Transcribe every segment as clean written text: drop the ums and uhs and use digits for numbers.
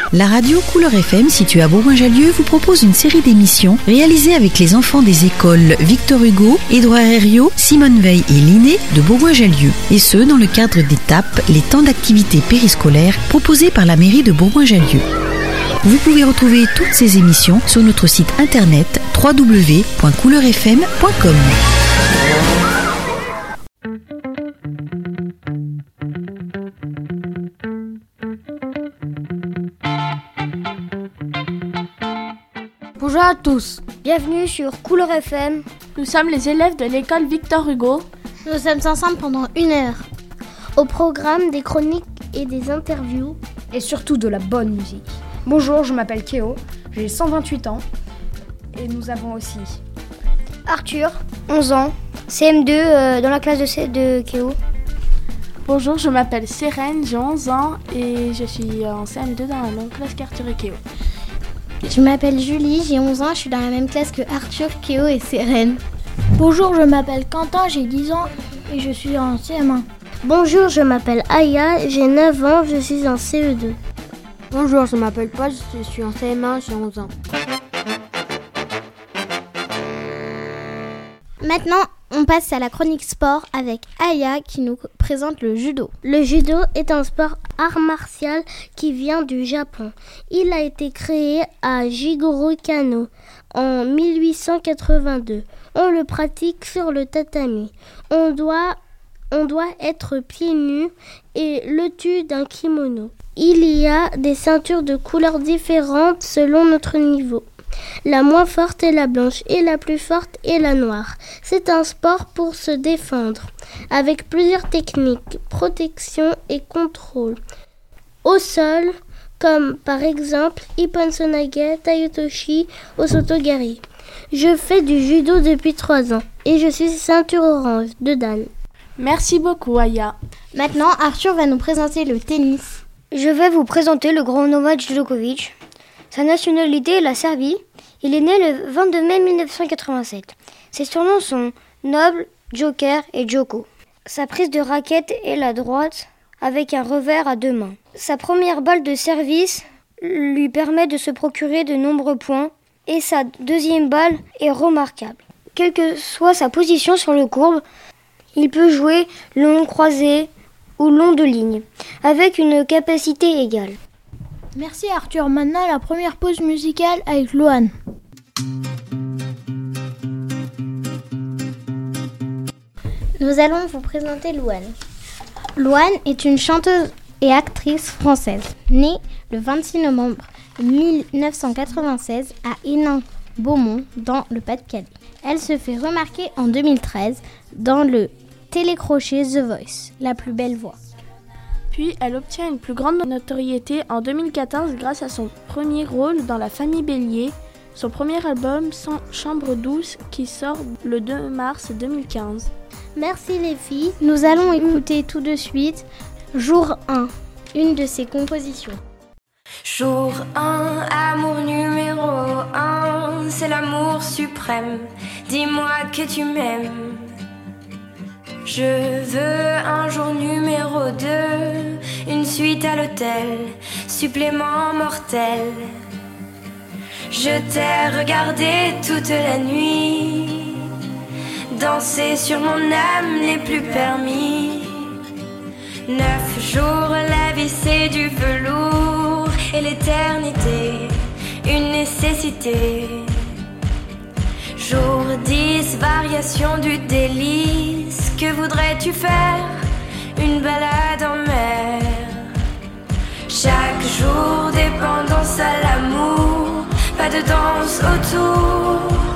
La radio Couleur FM, située à Bourgoin-Jallieu, vous propose une série d'émissions réalisées avec les enfants des écoles Victor Hugo, Édouard Herriot, Simone Veil et Linné de Bourgoin-Jallieu. Et ce, dans le cadre des TAP, les temps d'activité périscolaires proposés par la mairie de Bourgoin-Jallieu. Vous pouvez retrouver toutes ces émissions sur notre site internet www.couleurfm.com. Bonjour à tous, bienvenue sur Couleur FM. Nous sommes les élèves de l'école Victor Hugo. Nous sommes ensemble pendant 1 heure. Au programme, des chroniques et des interviews. Et surtout de la bonne musique. Bonjour, je m'appelle Kéo, j'ai 128 ans. Et nous avons aussi Arthur, 11 ans, CM2 dans la classe de Kéo. Bonjour, je m'appelle Sérène, j'ai 11 ans et je suis en CM2 dans la même classe qu'Arthur et Kéo. Je m'appelle Julie, j'ai 11 ans, je suis dans la même classe que Arthur, Kéo et Sérène. Bonjour, je m'appelle Quentin, j'ai 10 ans et je suis en CM1. Bonjour, je m'appelle Aya, j'ai 9 ans, je suis en CE2. Bonjour, je m'appelle Paul, je suis en CM1, j'ai 11 ans. Maintenant, on passe à la chronique sport avec Aya qui nous présente le judo. Le judo est un sport art martial qui vient du Japon. Il a été créé à Jigoro Kano en 1882. On le pratique sur le tatami. On doit être pieds nus et le dessus d'un kimono. Il y a des ceintures de couleurs différentes selon notre niveau. La moins forte est la blanche et la plus forte est la noire. C'est un sport pour se défendre, avec plusieurs techniques, protection et contrôle. Au sol, comme par exemple Ippon-Sonage, Tayotoshi, Osotogari. Je fais du judo depuis 3 ans et je suis ceinture orange de Dan. Merci beaucoup, Aya. Maintenant, Arthur va nous présenter le tennis. Je vais vous présenter le grand Novak Djokovic. Sa nationalité est la Serbie. Il est né le 22 mai 1987. Ses surnoms sont Noble, Joker et Djoko. Sa prise de raquette est la droite avec un revers à 2 mains. Sa première balle de service lui permet de se procurer de nombreux points et sa deuxième balle est remarquable. Quelle que soit sa position sur le court, il peut jouer long croisé ou long de ligne avec une capacité égale. Merci Arthur, maintenant la première pause musicale avec Loane. Nous allons vous présenter Loane. Loane est une chanteuse et actrice française, née le 26 novembre 1996 à Hénin-Beaumont dans le Pas-de-Calais. Elle se fait remarquer en 2013 dans le télécrochet The Voice, la plus belle voix. Puis elle obtient une plus grande notoriété en 2014 grâce à son premier rôle dans La Famille Bélier, son premier album Chambre douce qui sort le 2 mars 2015. Merci les filles, nous allons écouter tout de suite Jour 1, une de ses compositions. Jour 1, amour numéro 1, c'est l'amour suprême, dis-moi que tu m'aimes. Je veux un jour numéro 2, une suite à l'hôtel, supplément mortel. Je t'ai regardé toute la nuit, danser sur mon âme n'est plus permis. 9 jours, la vie c'est du velours, et l'éternité, une nécessité. Jour 10, variation du délice, que voudrais-tu faire? Une balade en mer. Chaque jour, dépendance à l'amour, pas de danse autour.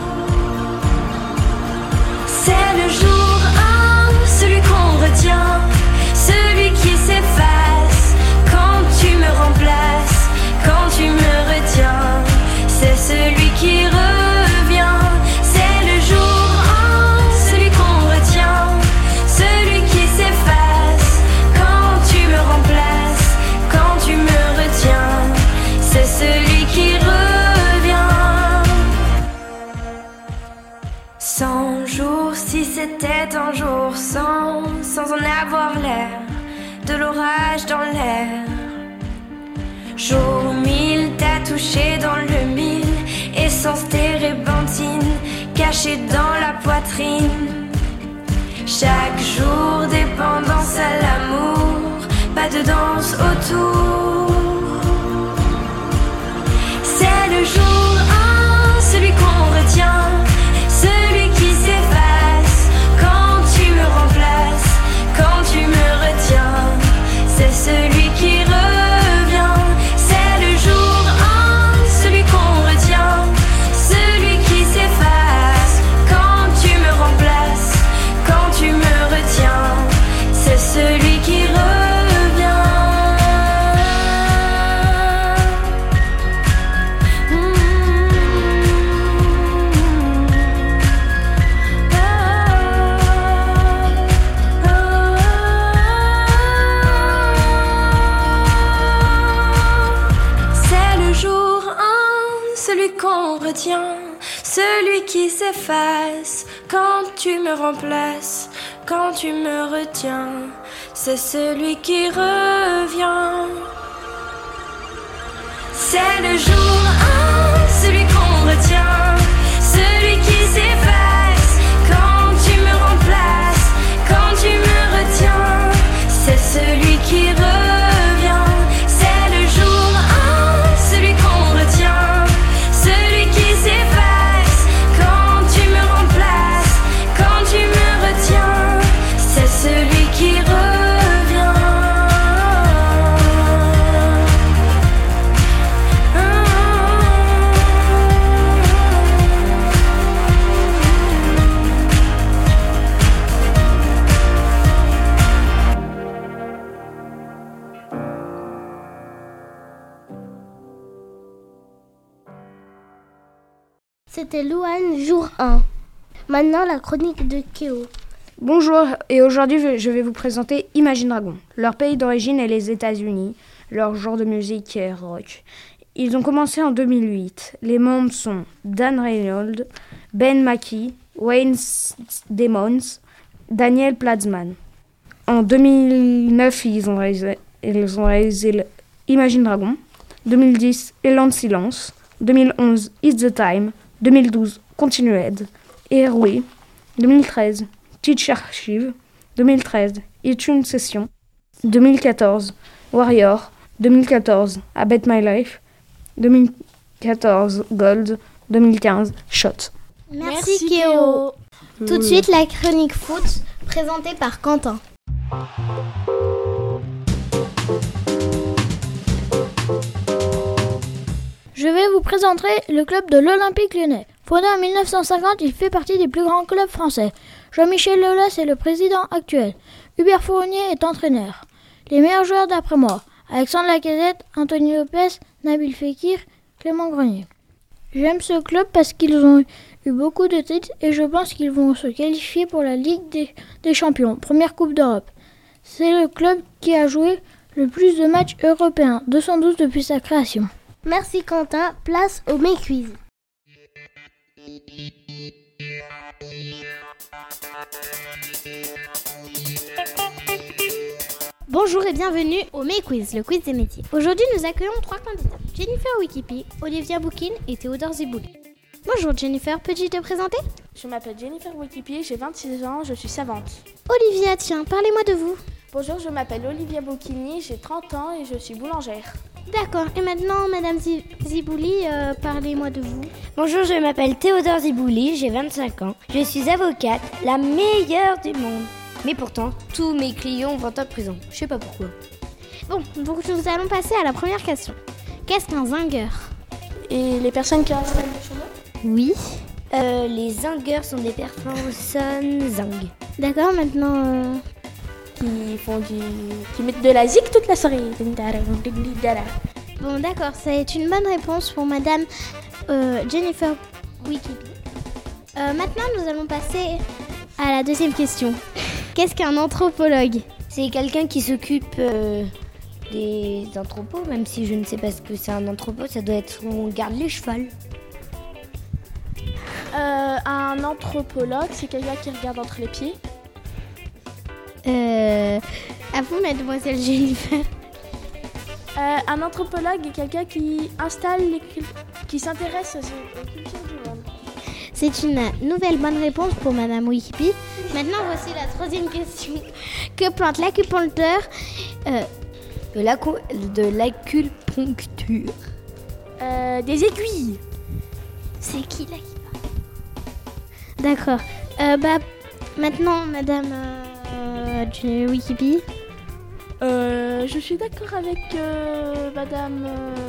C'est le jour 1, celui qu'on retient, celui qui s'efface quand tu me remplaces, quand tu me retiens. C'est celui qui revient. C'est le jour 1, celui qu'on retient, celui qui s'efface quand tu me remplaces, quand tu me retiens. C'est celui qui revient. 100 jours, si c'était un jour sans en avoir l'air, de l'orage dans l'air. Jour 1000, touché dans le mille, essence térébenthine, cachée dans la poitrine. Chaque jour, dépendance à l'amour, pas de danse autour. C'est le jour 1, celui qu'on retient, celui qui s'efface quand tu me remplaces, quand tu me retiens. C'est celui qui revient. C'est le jour 1, celui qu'on retient, celui qui s'efface quand tu me remplaces, quand tu me retiens. C'est celui qui revient. Celui qui s'efface quand tu me remplaces, quand tu me retiens, c'est celui qui revient. C'est le jour 1, celui qu'on retient, celui qui s'efface quand tu me remplaces, quand tu me retiens, c'est celui qui revient. C'est le jour 1, celui qu'on retient, celui qui s'efface quand tu me remplaces, quand tu me retiens, c'est celui qui revient. C'était Louane, jour 1. Maintenant, la chronique de Kéo. Bonjour, et aujourd'hui je vais vous présenter Imagine Dragons. Leur pays d'origine est les États-Unis. Leur genre de musique est rock. Ils ont commencé en 2008. Les membres sont Dan Reynolds, Ben Mackey, Wayne Demons, Daniel Platzman. En 2009, ils ont réalisé Imagine Dragons. 2010, Élan de silence. 2011, It's the Time. 2012, Continued, Airway. 2013, Teach Archive. 2013, iTunes Session. 2014, Warrior. 2014, I Bet My Life. 2014, Gold. 2015, Shot. Merci Kéo. Tout de suite, la chronique foot présentée par Quentin. Je vais vous présenter le club de l'Olympique Lyonnais. Fondé en 1950, il fait partie des plus grands clubs français. Jean-Michel Aulas est le président actuel. Hubert Fournier est entraîneur. Les meilleurs joueurs d'après moi, Alexandre Lacazette, Anthony Lopez, Nabil Fekir, Clément Grenier. J'aime ce club parce qu'ils ont eu beaucoup de titres et je pense qu'ils vont se qualifier pour la Ligue des Champions, première Coupe d'Europe. C'est le club qui a joué le plus de matchs européens, 212 depuis sa création. Merci Quentin, place au May-Quiz. Bonjour et bienvenue au May-Quiz, le quiz des métiers. Aujourd'hui, nous accueillons 3 candidats, Jennifer Wikipi, Olivia Boukine et Théodore Zibouli. Bonjour Jennifer, peux-tu te présenter ? Je m'appelle Jennifer Wikipi, j'ai 26 ans, je suis savante. Olivia, tiens, parlez-moi de vous. Bonjour, je m'appelle Olivia Boukini, j'ai 30 ans et je suis boulangère. D'accord, et maintenant, Madame Zibouli, parlez-moi de vous. Bonjour, je m'appelle Théodore Zibouli, j'ai 25 ans. Je suis avocate, la meilleure du monde. Mais pourtant, tous mes clients vont en prison. Je sais pas pourquoi. Bon, donc nous allons passer à la première question. Qu'est-ce qu'un zinger ? Et les personnes qui installent les cheveux ? Oui. Les zingers sont des personnes zingues. D'accord, maintenant... qui mettent de la zik toute la soirée. Bon, d'accord, c'est une bonne réponse pour Madame Jennifer Wikipi. Maintenant, nous allons passer à la deuxième question. Qu'est-ce qu'un anthropologue ? C'est quelqu'un qui s'occupe des anthropos, même si je ne sais pas ce que c'est un anthropo, ça doit être où on garde les chevals. Un anthropologue, c'est quelqu'un qui regarde entre les pieds. À vous, mademoiselle Jennifer. Un anthropologue est quelqu'un qui qui s'intéresse aux cultures du monde. C'est une nouvelle bonne réponse pour Madame Wikipédia. Maintenant, voici la troisième question. Que plante l'acupuncteur De l'acupuncture. Des aiguilles. C'est qui là qui parle? D'accord. Maintenant, Madame Wikipédia. Je suis d'accord avec Madame.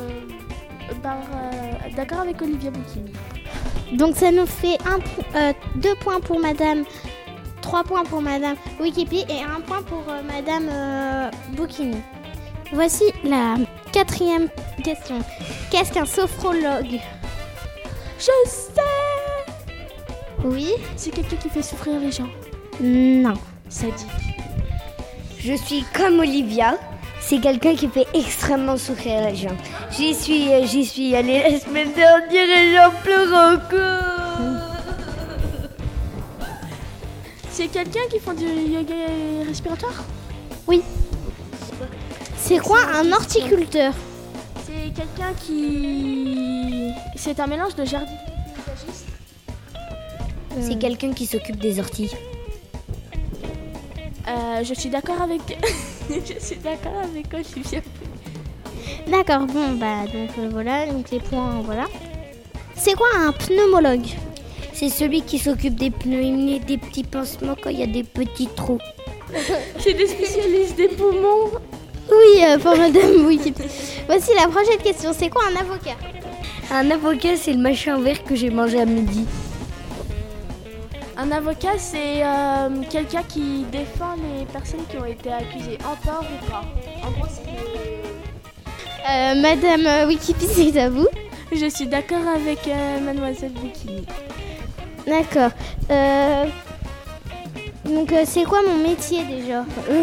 D'accord avec Olivia Bouquini. Donc ça nous fait 2 points pour Madame, 3 points pour Madame Wikipédia et 1 point pour Madame Bouquini. Voici la 4e question. Qu'est-ce qu'un sophrologue? Je sais. Oui? C'est quelqu'un qui fait souffrir les gens. Non. Sadique. Je suis comme Olivia. C'est quelqu'un qui fait extrêmement souffrir les gens. J'y suis allée la semaine dernière et j'en pleure encore. C'est quelqu'un qui fait du yoga respiratoire? Oui. C'est quoi un horticulteur? C'est quelqu'un qui... C'est un mélange de jardinier et paysagiste. C'est quelqu'un qui s'occupe des orties. Je suis d'accord avec... Je suis d'accord avec Olivia. D'accord, bon, donc voilà, donc les points, voilà. C'est quoi un pneumologue? C'est celui qui s'occupe des pneus, il met des petits pansements quand il y a des petits trous. C'est des spécialistes des poumons. Oui, pour Madame Wikipédia. Voici la prochaine question. C'est quoi un avocat? Un avocat, c'est le machin vert que j'ai mangé à midi. Un avocat, c'est quelqu'un qui défend les personnes qui ont été accusées en tort ou pas. En gros, c'est... Madame Wikipédia, c'est à vous. Je suis d'accord avec Mademoiselle Bouquini. D'accord. Donc, c'est quoi mon métier déjà?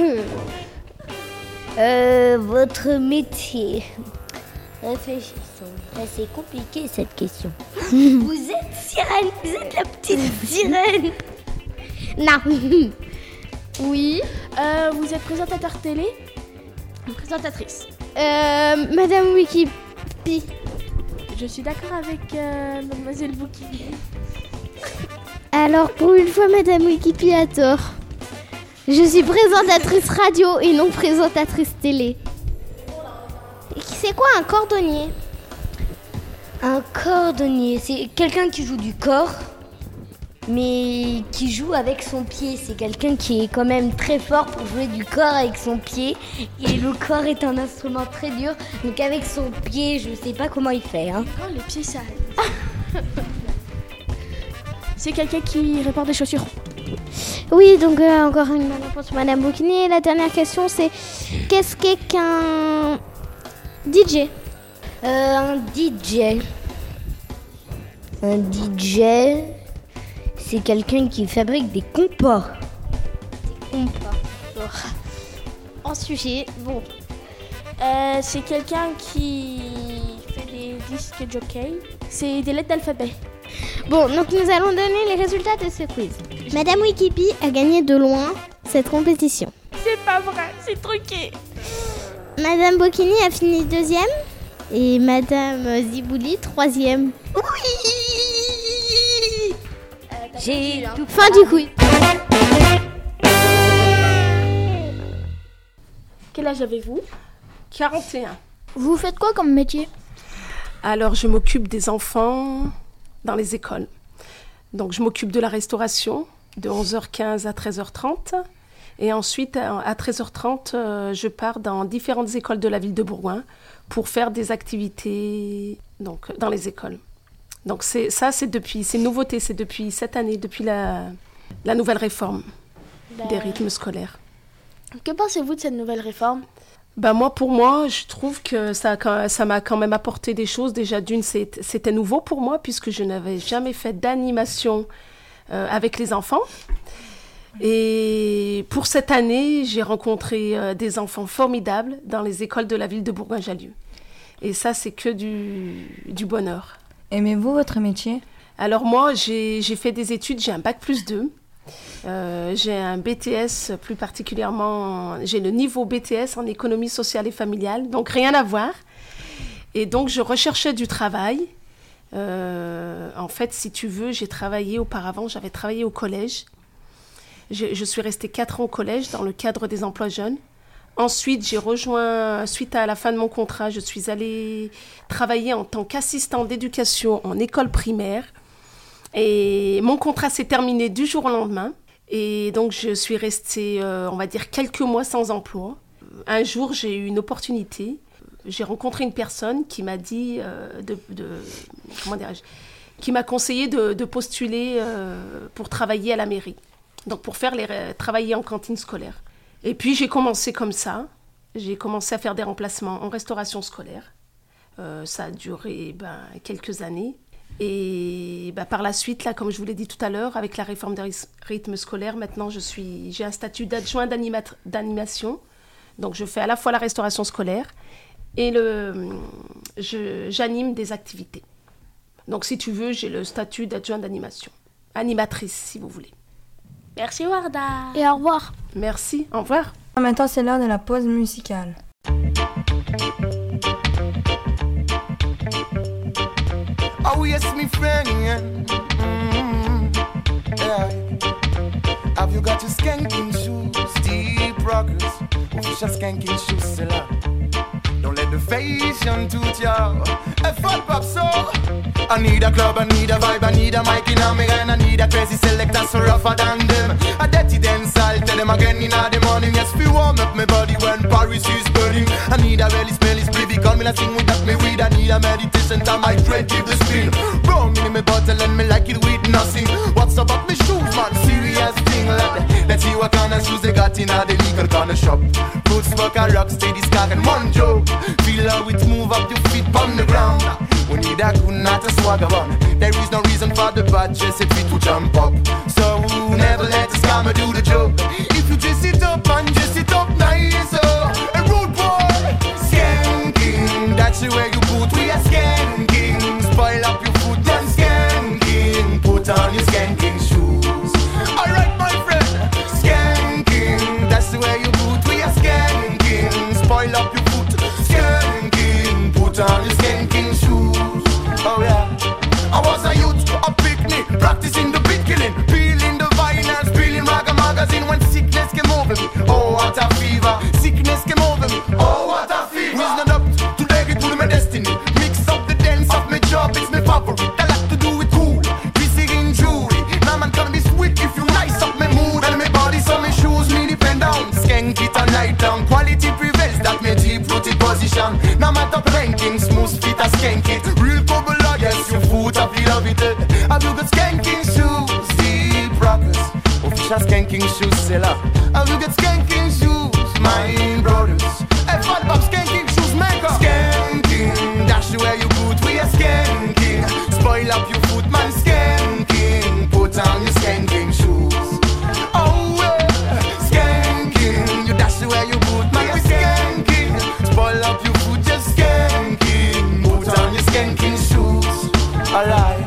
Votre métier. Réfléchissons. C'est compliqué cette question. Vous êtes sirène, vous êtes la petite sirène. Non. Oui. Vous êtes présentateur télé? Présentatrice. Madame Wikipédia. Je suis d'accord avec Mademoiselle Bouquini. Alors, pour une fois, Madame Wikipédia a tort. Je suis présentatrice radio et non présentatrice télé. C'est quoi un cordonnier? Un cordonnier, c'est quelqu'un qui joue du corps, mais qui joue avec son pied. C'est quelqu'un qui est quand même très fort pour jouer du corps avec son pied. Et le corps est un instrument très dur, donc avec son pied, je sais pas comment il fait. Hein. Oh, les pieds sales. C'est quelqu'un qui répare des chaussures. Oui, donc encore une bonne réponse pour Madame Bouquini. Et la dernière question, c'est qu'est-ce qu'un DJ? Un DJ. Un DJ, c'est quelqu'un qui fabrique des compas. Des compas. En sujet, bon. C'est quelqu'un qui fait des disques jockey. C'est des lettres d'alphabet. Bon, donc nous allons donner les résultats de ce quiz. Madame Wikipédia a gagné de loin cette compétition. C'est pas vrai, c'est truqué. Madame Bouquini a fini 2e et Madame Zibouli 3e. Oui. J'ai tout. Fin du quiz. Quel âge avez-vous? 41. Vous faites quoi comme métier? Alors, je m'occupe des enfants dans les écoles. Donc, je m'occupe de la restauration de 11h15 à 13h30. Et ensuite, à 13h30, je pars dans différentes écoles de la ville de Bourgoin pour faire des activités donc, dans les écoles. Donc, c'est une nouveauté, c'est depuis cette année, depuis la nouvelle réforme des rythmes scolaires. Que pensez-vous de cette nouvelle réforme? Pour moi, je trouve que ça m'a quand même apporté des choses. Déjà, d'une, c'était nouveau pour moi puisque je n'avais jamais fait d'animation avec les enfants. Et pour cette année, j'ai rencontré des enfants formidables dans les écoles de la ville de Bourgoin-Jallieu. Et ça, c'est que du bonheur. Aimez-vous votre métier? Alors moi, j'ai fait des études, j'ai un bac+2. J'ai un BTS, plus particulièrement, j'ai le niveau BTS en économie sociale et familiale, donc rien à voir. Et donc, je recherchais du travail. En fait, si tu veux, j'ai travaillé auparavant, j'avais travaillé au collège. Je suis restée 4 ans au collège dans le cadre des emplois jeunes. Ensuite, j'ai rejoint, suite à la fin de mon contrat, je suis allée travailler en tant qu'assistante d'éducation en école primaire. Et mon contrat s'est terminé du jour au lendemain. Et donc, je suis restée, on va dire, quelques mois sans emploi. Un jour, j'ai eu une opportunité. J'ai rencontré une personne qui m'a dit, qui m'a conseillé de postuler pour travailler à la mairie. Donc, pour travailler en cantine scolaire. Et puis, j'ai commencé comme ça. J'ai commencé à faire des remplacements en restauration scolaire. Ça a duré quelques années. Et par la suite, là, comme je vous l'ai dit tout à l'heure, avec la réforme des rythmes scolaires, maintenant, j'ai un statut d'adjoint d'animation. Donc, je fais à la fois la restauration scolaire et j'anime des activités. Donc, si tu veux, j'ai le statut d'adjoint d'animation. Animatrice, si vous voulez. Merci Warda. Et au revoir. Merci, au revoir. Maintenant, c'est l'heure de la pause musicale. Oh yes, my friend, yeah. Yeah. Have you got your skanking shoes? Deep rockers, official skanking shoes, c'est là. Don't let the fashion toot ya. Effort pop so. I need a club, I need a vibe, I need a mic in a me and I need a crazy selector so rougher than them. A dirty dance, I'll tell them again in the morning. Yes, we warm up my body when Paris is burning. I need a really smelly spliffy, call me, I sing with that me weed. I need a meditation time, I dread give the spin. Roll me in my bottle and me like it with nothing. What's about me shoes, man? Serious thing, lad. Let's see what kind of shoes they got in the legal corner shop. Foot smoke a rock, steady scar and one joke. Feel how it move up your feet on the ground. We need a good not a swagger one. There is no reason for the bad dress if it to jump up. So never let the scammer do the joke. If you dress it up and dress it up nice, a rude boy, skanking. That's the way you put. We are skanking. Spoil up your foot and skanking. Put on your skanking shoes. Alright, my friend, skanking. That's the way you put. We are skanking. Spoil up your foot, skanking. Put on your skanking shoes. Oh yeah. I was a youth, a picnic, practicing the beat killing, peeling the vinyls, peeling Raga magazine when sickness came over me. Oh what a fever, sickness came over me. Oh what a fever. It's not up to take it to my destiny. Mix up the dance of my job, it's my favorite. I like to do it cool, busy in jewelry. Now man can be sweet if you nice up my mood and my body, so my shoes me depend down. Skank it a night long, quality prevails, that my deep rooted position. Now man top ranking, smooth fit a skank it, real bubble. Yes, your foot up, you love it. Have you got skanking shoes? Deep rockers, official skanking shoes seller. Have you got skanking shoes? My brothers, hey, fat pop skanking shoes maker. Skanking, dash you where you boot. We are skanking. Spoil up your foot, man. Skanking, put on your skanking shoes. Oh, skanking, you dash you where you boot, man. We skanking. Spoil up your foot, just skanking. Put on your skanking shoes. Alive.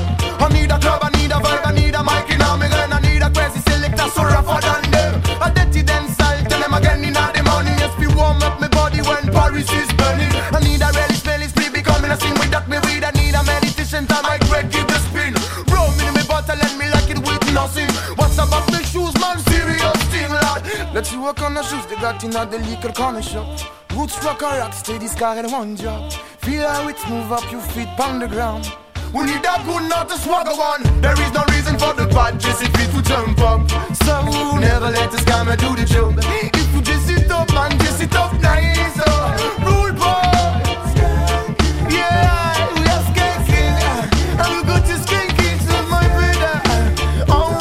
I need a club, I need a vibe, I need a mic in a me gun. I need a crazy selector so rougher than them. A dirty dance, I'll tell them again in the morning. Yes, we warm up my body when Paris is burning. I need a really smelly split because me sing with that me weed. I need a meditation time, I dread give the spin. Roll me in my bottle and me like it with nothing. What's about the shoes, man? Serious thing, lad. Let's see what kind of shoes they got in the liquor corner shop. Roots rock a rock, steady scar and one job. Feel how it move up your feet on the ground. We need a good, not a swagger one. There is no reason for the bad dress if it to jump up. So never let the scammer do the job. If you dress it up and dress it up nice, rude boy. Yeah, we are skanking. And we got to skanking, so my brother. Oh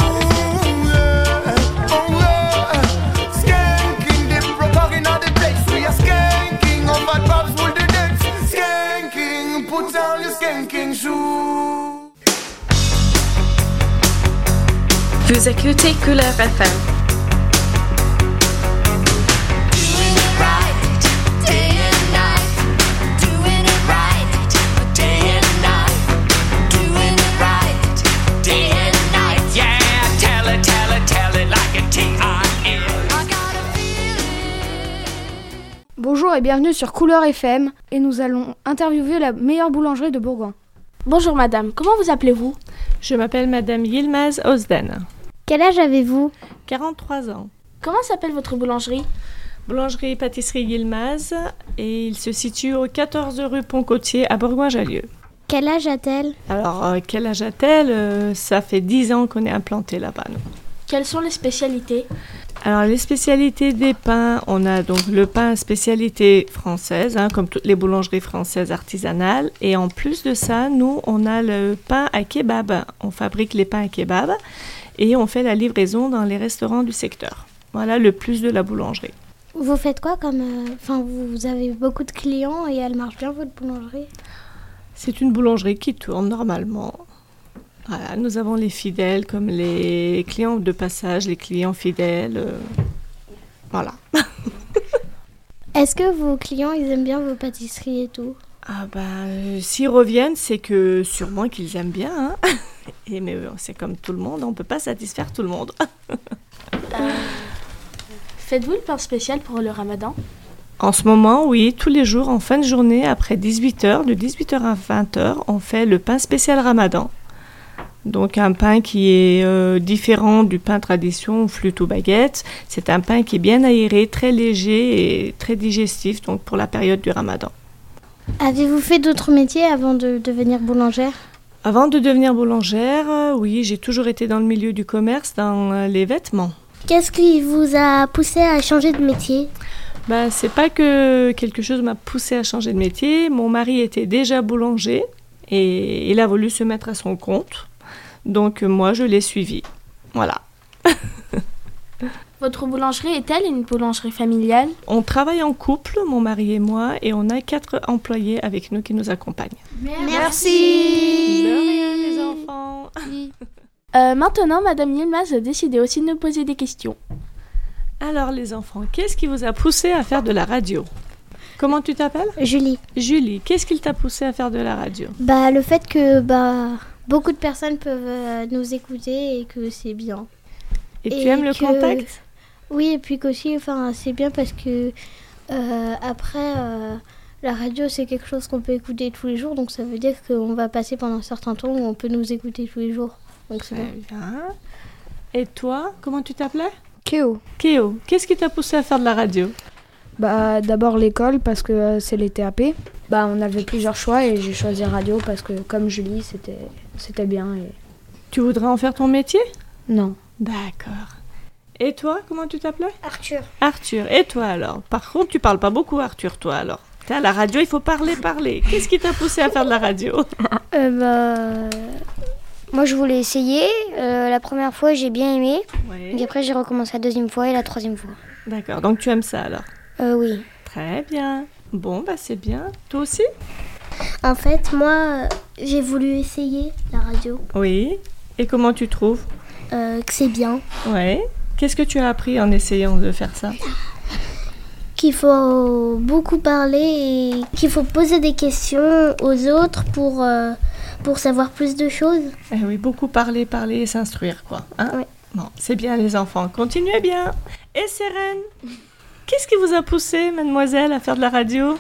yeah, skanking. They broke out in all the place. We are skanking. All bad babs will the dance. Skanking, put on your skanking shoes. Vous écoutez Couleur FM. Tell Bonjour et bienvenue sur Couleur FM et nous allons interviewer la meilleure boulangerie de Bourgoin. Bonjour madame, comment vous appelez-vous? Je m'appelle Madame Yilmaz Ozden. Quel âge avez-vous? 43 ans. Comment s'appelle votre boulangerie? Boulangerie et pâtisserie Yilmaz et il se situe au 14 rue Pont-Côtier à Bourgoin-Jallieu. Quel âge a-t-elle? Alors, quel âge a-t-elle? Ça fait 10 ans qu'on est implanté là-bas, nous. Quelles sont les spécialités? Alors, les spécialités des pains, on a donc le pain spécialité française, comme toutes les boulangeries françaises artisanales. Et en plus de ça, nous, on a le pain à kebab. On fabrique les pains à kebab et on fait la livraison dans les restaurants du secteur. Voilà le plus de la boulangerie. Vous faites quoi comme... vous avez beaucoup de clients et elle marche bien, votre boulangerie? C'est une boulangerie qui tourne normalement. Voilà, nous avons les fidèles comme les clients de passage, les clients fidèles. Voilà. Est-ce que vos clients, ils aiment bien vos pâtisseries et tout? S'ils reviennent, c'est que sûrement qu'ils aiment bien. Hein. Mais c'est comme tout le monde, on ne peut pas satisfaire tout le monde. Faites-vous le pain spécial pour le ramadan? En ce moment, oui, tous les jours, en fin de journée, après 18h, de 18h à 20h, on fait le pain spécial ramadan. Donc un pain qui est différent du pain tradition, flûte ou baguette. C'est un pain qui est bien aéré, très léger et très digestif, donc pour la période du ramadan. Avez-vous fait d'autres métiers avant de devenir boulangère? Avant de devenir boulangère, oui, j'ai toujours été dans le milieu du commerce, dans les vêtements. Qu'est-ce qui vous a poussé à changer de métier? C'est pas que quelque chose m'a poussé à changer de métier. Mon mari était déjà boulanger et il a voulu se mettre à son compte. Donc moi, je l'ai suivi. Voilà. Votre boulangerie est-elle une boulangerie familiale? On travaille en couple, mon mari et moi, et on a 4 employés avec nous qui nous accompagnent. Merci. De rien, les enfants. Maintenant, Madame Yilmaz a décidé aussi de nous poser des questions. Alors les enfants, qu'est-ce qui vous a poussé à faire de la radio? Comment tu t'appelles? Julie. Julie, qu'est-ce qui t'a poussé à faire de la radio? Le fait que beaucoup de personnes peuvent nous écouter et que c'est bien. Et tu aimes le contact? Oui, et puis qu'aussi, c'est bien parce que après, la radio c'est quelque chose qu'on peut écouter tous les jours, donc ça veut dire qu'on va passer pendant un certain temps où on peut nous écouter tous les jours. Donc c'est bien. Et toi, comment tu t'appelais? Kéo. Kéo, qu'est-ce qui t'a poussé à faire de la radio? D'abord l'école parce que c'est les TAP. On avait plusieurs choix et j'ai choisi radio parce que comme Julie, c'était bien. Et... Tu voudrais en faire ton métier? Non. D'accord. Et toi, comment tu t'appelais? Arthur. Arthur, et toi alors? Par contre, tu parles pas beaucoup Arthur, toi alors. À la radio, il faut parler. Qu'est-ce qui t'a poussé à faire de la radio? Moi, je voulais essayer. La première fois, j'ai bien aimé. Ouais. Et après, j'ai recommencé la deuxième fois et la troisième fois. D'accord, donc tu aimes ça alors? Oui. Très bien. Bon, c'est bien. Toi aussi? En fait, moi, j'ai voulu essayer la radio. Oui. Et comment tu trouves? Que c'est bien. Ouais. Qu'est-ce que tu as appris en essayant de faire ça? Qu'il faut beaucoup parler et qu'il faut poser des questions aux autres pour savoir plus de choses. Eh oui, beaucoup parler et s'instruire, quoi. Hein? Oui. Bon, c'est bien les enfants, continuez bien. Et Sérène, qu'est-ce qui vous a poussé, mademoiselle, à faire de la radio?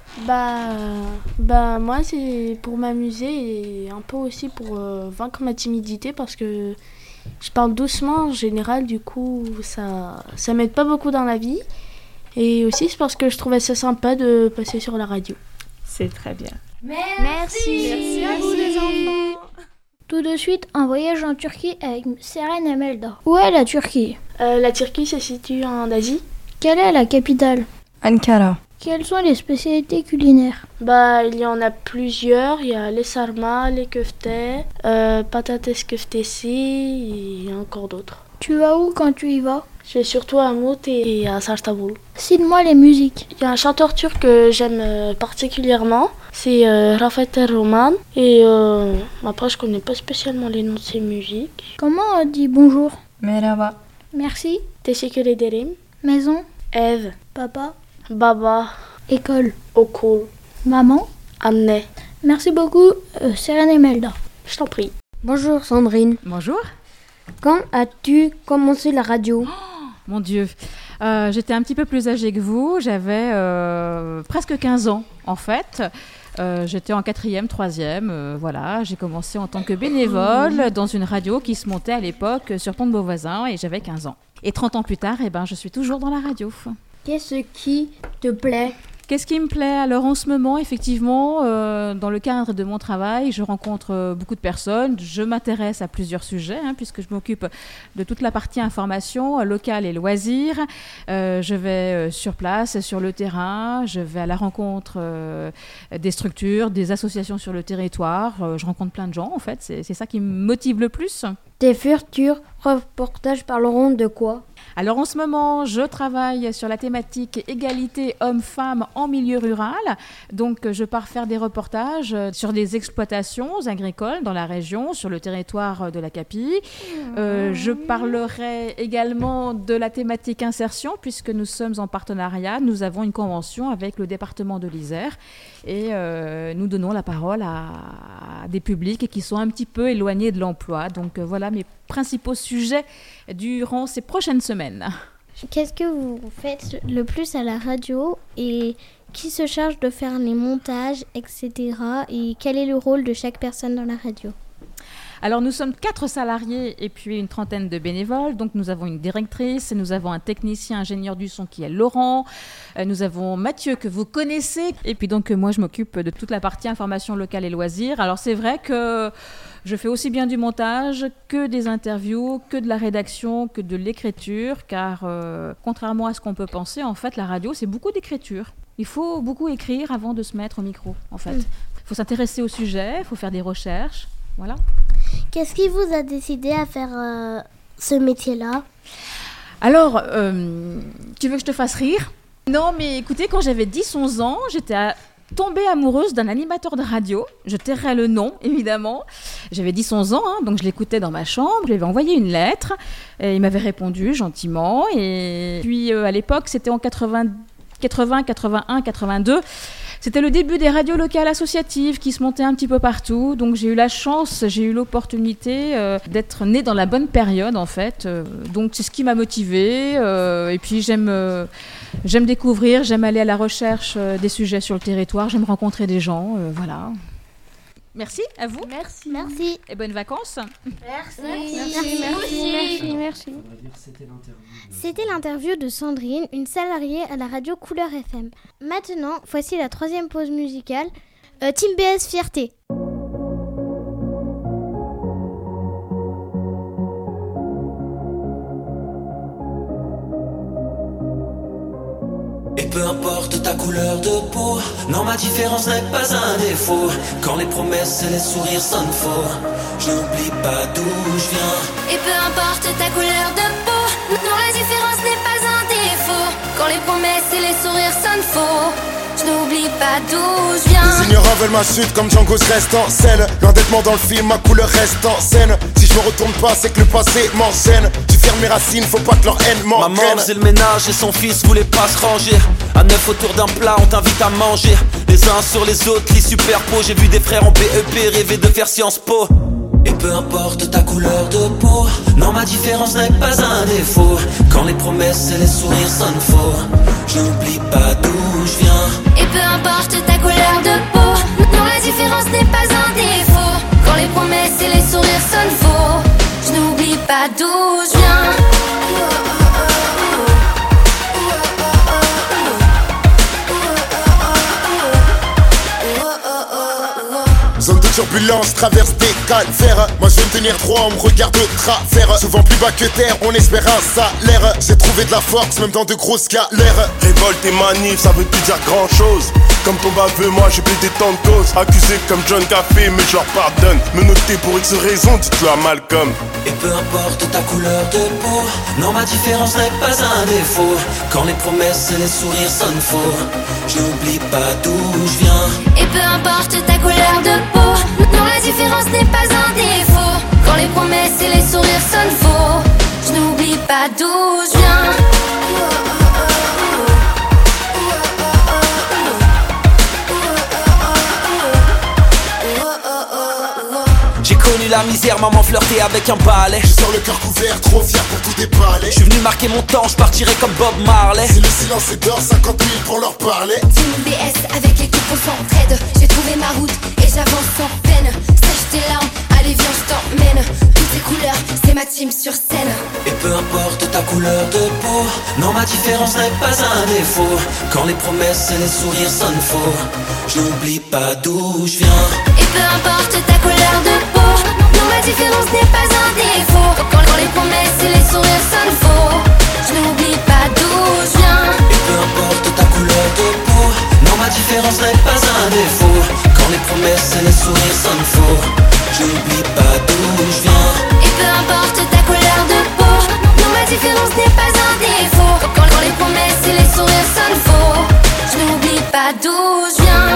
Moi, c'est pour m'amuser et un peu aussi pour vaincre ma timidité parce que je parle doucement en général, du coup, ça m'aide pas beaucoup dans la vie. Et aussi, c'est parce que je trouvais ça sympa de passer sur la radio. C'est très bien. Merci à vous les enfants. Tout de suite, un voyage en Turquie avec Seren et Melda. Où est la Turquie? La Turquie se situe en Asie. Quelle est la capitale? Ankara. Quelles sont les spécialités culinaires? Il y en a plusieurs. Il y a les sarma, les köfte, patates köftesi et encore d'autres. Tu vas où quand tu y vas? Je vais surtout à Mout et à Sartabul. Cite-moi les musiques. Il y a un chanteur turc que j'aime particulièrement. C'est Rafet El-Roman. Et après, je connais pas spécialement les noms de ses musiques. Comment on dit bonjour? Merhaba. Merci. Teşekkür ederim. Maison. Ev. Papa. Baba. École. Okul. Maman. Anne. Merci beaucoup, Seren et Melda. Je t'en prie. Bonjour Sandrine. Bonjour. Quand as-tu commencé la radio? Mon Dieu. J'étais un petit peu plus âgée que vous, j'avais presque 15 ans en fait. J'étais en 4e, 3e, voilà. J'ai commencé en tant que bénévole dans une radio qui se montait à l'époque sur Pont de Beauvoisin et j'avais 15 ans. Et 30 ans plus tard, je suis toujours dans la radio. Qu'est-ce qui te plaît ? Qu'est-ce qui me plaît ? Alors en ce moment, effectivement, dans le cadre de mon travail, je rencontre beaucoup de personnes. Je m'intéresse à plusieurs sujets, puisque je m'occupe de toute la partie information locale et loisirs. Je vais sur place, sur le terrain. Je vais à la rencontre des structures, des associations sur le territoire. Je rencontre plein de gens, en fait. C'est ça qui me motive le plus. Tes futurs reportages parleront de quoi ? Alors en ce moment, je travaille sur la thématique égalité hommes-femmes en milieu rural. Donc je pars faire des reportages sur des exploitations agricoles dans la région, sur le territoire de la Capie. Je parlerai également de la thématique insertion puisque nous sommes en partenariat. Nous avons une convention avec le département de l'Isère et nous donnons la parole à des publics qui sont un petit peu éloignés de l'emploi. Donc voilà mes principaux sujets durant ces prochaines semaines. Qu'est-ce que vous faites le plus à la radio et qui se charge de faire les montages, etc. Et quel est le rôle de chaque personne dans la radio ? Alors nous sommes 4 salariés et puis une trentaine de bénévoles. Donc nous avons une directrice, nous avons un technicien ingénieur du son qui est Laurent, nous avons Mathieu que vous connaissez et puis donc moi je m'occupe de toute la partie information locale et loisirs. Alors c'est vrai que je fais aussi bien du montage que des interviews, que de la rédaction, que de l'écriture car contrairement à ce qu'on peut penser, en fait la radio c'est beaucoup d'écriture. Il faut beaucoup écrire avant de se mettre au micro en fait. Il faut s'intéresser au sujet, il faut faire des recherches, voilà. Qu'est-ce qui vous a décidé à faire ce métier-là ? Alors, tu veux que je te fasse rire ? Non, mais écoutez, quand j'avais 10-11 ans, j'étais tombée amoureuse d'un animateur de radio. Je tairai le nom, évidemment. J'avais 10-11 ans, donc je l'écoutais dans ma chambre. Je lui avais envoyé une lettre. Et il m'avait répondu gentiment. Et puis, à l'époque, c'était en 80, 81, 82. C'était le début des radios locales associatives qui se montaient un petit peu partout. Donc j'ai eu la chance, j'ai eu l'opportunité d'être née dans la bonne période en fait. Donc c'est ce qui m'a motivée. Et puis j'aime découvrir, j'aime aller à la recherche des sujets sur le territoire, j'aime rencontrer des gens. Voilà. Merci à vous. Merci. Et bonnes vacances. Merci. C'était l'interview de Sandrine, une salariée à la radio Couleur FM. Maintenant, voici la 3e pause musicale. Team BS Fierté. Et peu importe ta couleur de peau, non ma différence n'est pas un défaut. Quand les promesses et les sourires sonnent faux, je n'oublie pas d'où je viens. Et peu importe ta couleur de peau, non la différence n'est pas un défaut. Quand les promesses et les sourires sonnent faux, je n'oublie pas d'où je viens. Les ignorants veulent ma chute comme Django reste en scène. L'endettement dans le film, ma couleur reste en scène. Si je me retourne pas, c'est que le passé m'enchaîne. Tu fermes mes racines, faut pas que leur haine m'entraîne. Maman faisait le ménage et son fils voulait pas se ranger. À 9 autour d'un plat, on t'invite à manger. Les uns sur les autres, lits superpos. J'ai vu des frères en BEP rêver de faire Sciences Po. Et peu importe ta couleur de peau, non ma différence n'est pas un défaut. Quand les promesses et les sourires sonnent faux, je n'oublie pas d'où je viens. Et peu importe ta couleur de peau, non la différence n'est pas un défaut. Quand les promesses et les sourires sonnent faux, je n'oublie pas d'où je viens. Zone de turbulence, traverse des calvaires. Moi je vais me tenir droit, on me regarde de travers. Souvent plus bas que terre, on espère un salaire. J'ai trouvé de la force, même dans de grosses galères. Révolte et manif, ça veut plus dire grand chose. Comme ton baveux, moi j'ai plaidé tant de causes. Accusé comme John Café, mais je leur pardonne. Me noter pour X raison, dites-le à Malcolm. Et peu importe ta couleur de peau, non ma différence n'est pas un défaut. Quand les promesses et les sourires sonnent faux, je n'oublie pas d'où je viens. Et peu importe ta couleur de peau, non la différence n'est pas un défaut. Quand les promesses et les sourires sonnent faux, je n'oublie pas d'où je viens. J'ai connu la misère, maman flirtait avec un balai. Je sors le cœur couvert, trop fier pour tout déballer. Je suis venu marquer mon temps, je partirai comme Bob Marley. Si le silence est d'or, 50 000 pour leur parler. Team BS, avec l'équipe on s'entraide. J'ai trouvé ma route et j'avance sans peine. Sèche tes larmes, allez viens je t'emmène. Toutes les couleurs, c'est ma team sur scène. Et peu importe ta couleur de peau, non ma différence n'est pas un défaut. Quand les promesses et les sourires sonnent faux, je n'oublie pas d'où je viens. Et peu importe ta couleur de peau, non ma différence n'est pas un défaut. Quand les promesses et les sourires sonnent faux, je n'oublie pas d'où je viens. Et peu importe ta couleur de peau, non ma différence n'est pas un défaut. Quand les promesses et les sourires sonnent faux, je n'oublie pas d'où je viens. Et peu importe ta couleur de peau, non ma différence n'est pas un défaut. Quand les promesses et les sourires sonnent faux, je n'oublie pas d'où je viens.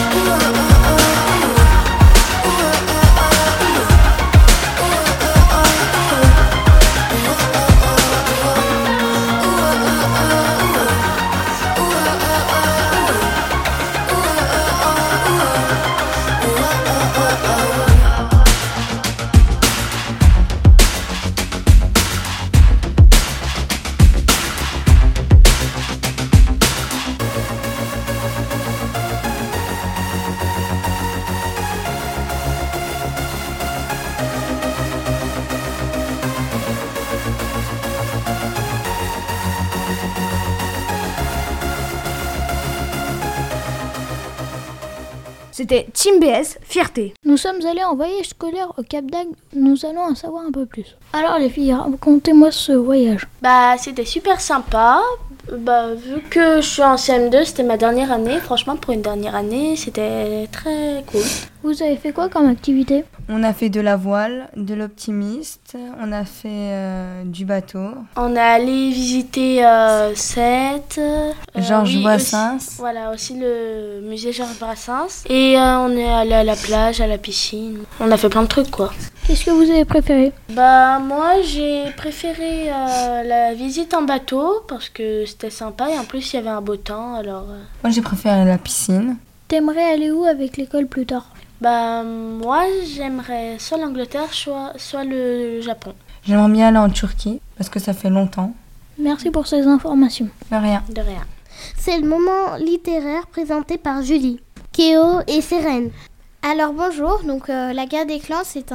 C'était Team BS, fierté. Nous sommes allés en voyage scolaire au Cap d'Agde. Nous allons en savoir un peu plus. Alors les filles, racontez-moi ce voyage. Bah c'était super sympa. Bah vu que je suis en CM2, c'était ma dernière année. Franchement pour une dernière année, c'était très cool. Vous avez fait quoi comme activité ? On a fait de la voile, de l'optimiste, on a fait du bateau. On est allé visiter Sète, Georges Brassens. Aussi, voilà, aussi le musée Georges Brassens. Et on est allé à la plage, à la piscine. On a fait plein de trucs quoi. Qu'est-ce que vous avez préféré ? Bah moi j'ai préféré la visite en bateau parce que c'était sympa et en plus il y avait un beau temps alors... Moi j'ai préféré la piscine. T'aimerais aller où avec l'école plus tard ? Bah moi j'aimerais soit l'Angleterre soit le Japon. J'aimerais bien aller en Turquie parce que ça fait longtemps. Merci pour ces informations. De rien. De rien. C'est le moment littéraire présenté par Julie, Kéo et Sérène. Alors bonjour, donc La Guerre des Clans c'est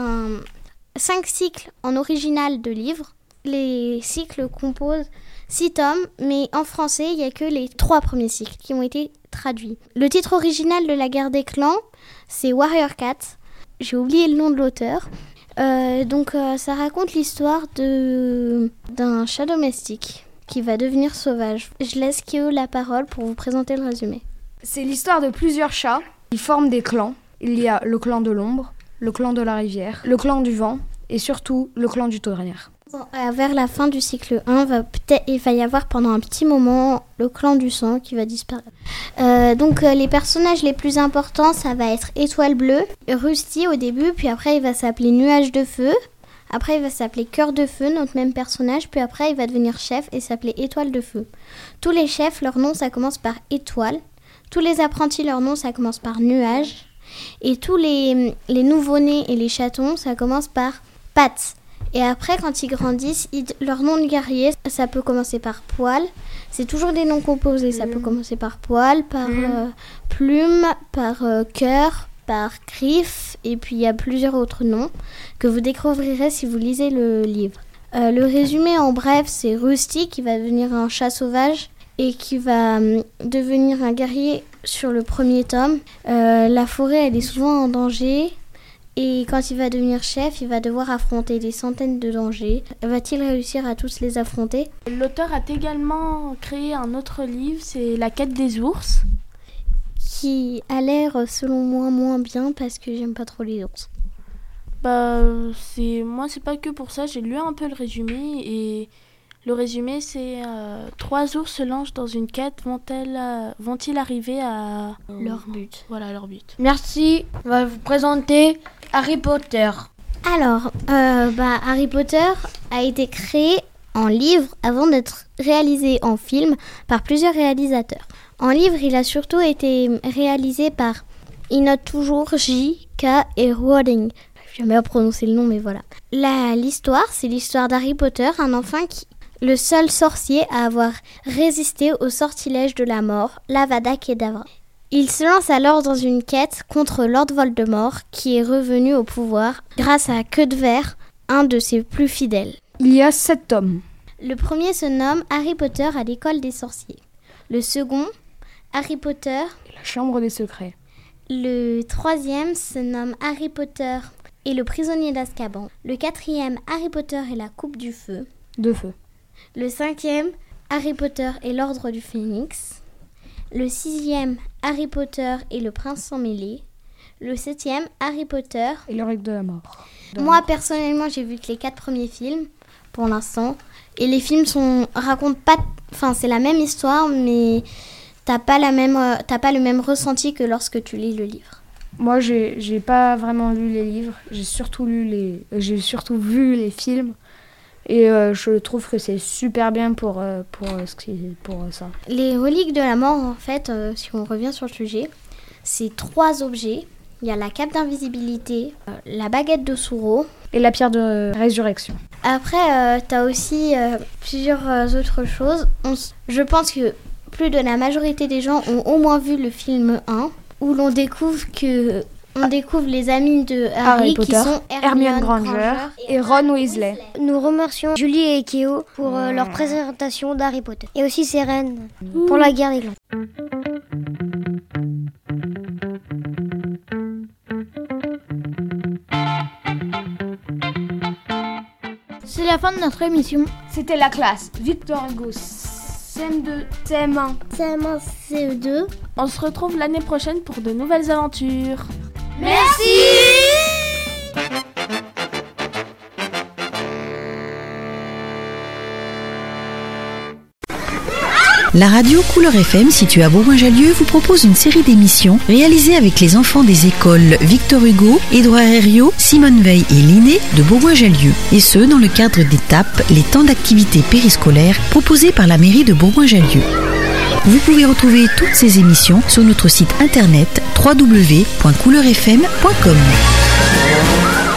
5 cycles en original de livres. Les cycles composent 6 tomes, mais en français il n'y a que les 3 premiers cycles qui ont été traduits. Le titre original de La Guerre des Clans c'est Warrior Cat. J'ai oublié le nom de l'auteur. Ça raconte l'histoire d'un chat domestique qui va devenir sauvage. Je laisse Kéo la parole pour vous présenter le résumé. C'est l'histoire de plusieurs chats. Ils forment des clans. Il y a le clan de l'ombre, le clan de la rivière, le clan du vent et surtout le clan du tonnerre. Bon, vers la fin du cycle 1, il va y avoir pendant un petit moment le clan du sang qui va disparaître. Les personnages les plus importants, ça va être Étoile Bleue, Rusty au début, puis après il va s'appeler Nuage de Feu. Après il va s'appeler Cœur de Feu, notre même personnage, puis après il va devenir chef et s'appeler Étoile de Feu. Tous les chefs, leur nom ça commence par Étoile. Tous les apprentis, leur nom ça commence par Nuage. Et tous les nouveau-nés et les chatons, ça commence par Pattes. Et après, quand ils grandissent, leur nom de guerrier, ça peut commencer par Poil. C'est toujours des noms composés. Ça peut commencer par Poil, par Plume, par Cœur, par Griffe. Et puis, il y a plusieurs autres noms que vous découvrirez si vous lisez le livre. Le résumé, en bref, c'est Rusty qui va devenir un chat sauvage et qui va devenir un guerrier sur le premier tome. La forêt, elle est souvent en danger. Et quand il va devenir chef, il va devoir affronter des centaines de dangers. Va-t-il réussir à tous les affronter ? L'auteur a également créé un autre livre, c'est La quête des ours. Qui a l'air, selon moi, moins bien parce que j'aime pas trop les ours. Moi, c'est pas que pour ça. J'ai lu un peu le résumé et le résumé, c'est 3 ours se lancent dans une quête. Vont-ils arriver à leur but ? Voilà, leur but. Merci. On va vous présenter Harry Potter. Alors, Harry Potter a été créé en livre avant d'être réalisé en film par plusieurs réalisateurs. En livre, il a surtout été réalisé par, il note toujours J.K. et Rowling. jamais à prononcer le nom, mais voilà. L'histoire, c'est l'histoire d'Harry Potter, un enfant le seul sorcier à avoir résisté au sortilège de la mort, l'Avada Kedavra. Il se lance alors dans une quête contre Lord Voldemort, qui est revenu au pouvoir grâce à Queue de Verre, un de ses plus fidèles. Il y a 7 tomes. Le premier se nomme Harry Potter à l'école des sorciers. Le second, Harry Potter et la chambre des secrets. Le troisième se nomme Harry Potter et le prisonnier d'Azkaban. Le quatrième, Harry Potter et la coupe du feu. De feu. Le cinquième, Harry Potter et l'ordre du Phénix. Le sixième, Harry Potter et le prince sans mêlée. Le septième, Harry Potter et le règle de la mort. Moi, personnellement, j'ai vu que les 4 premiers films, pour l'instant. Et les films racontent pas... Enfin, c'est la même histoire, mais t'as pas le même ressenti que lorsque tu lis le livre. Moi, j'ai pas vraiment lu les livres. J'ai surtout vu les films. Et je trouve que c'est super bien pour ça. Les reliques de la mort, en fait, si on revient sur le sujet, c'est 3 objets. Il y a la cape d'invisibilité, la baguette de Souro et la pierre de résurrection. Après, tu as aussi plusieurs autres choses. Je pense que plus de la majorité des gens ont au moins vu le film 1, où l'on découvre les amis de Harry Potter, qui sont Hermione Granger et Ron Weasley. Nous remercions Julie et Kéo pour leur présentation d'Harry Potter. Et aussi Sérène pour la guerre des Glands. C'est la fin de notre émission. C'était la classe Victor Hugo, CM2, CM1, CM1, CE2. On se retrouve l'année prochaine pour de nouvelles aventures. Merci. La radio Couleur FM, située à Bourgoin-Jallieu, vous propose une série d'émissions réalisées avec les enfants des écoles Victor Hugo, Édouard Herriot, Simone Veil et Linné de Bourgoin-Jallieu. Et ce, dans le cadre des TAP, les temps d'activité périscolaires proposés par la mairie de Bourgoin-Jallieu. Vous pouvez retrouver toutes ces émissions sur notre site internet www.couleurfm.com.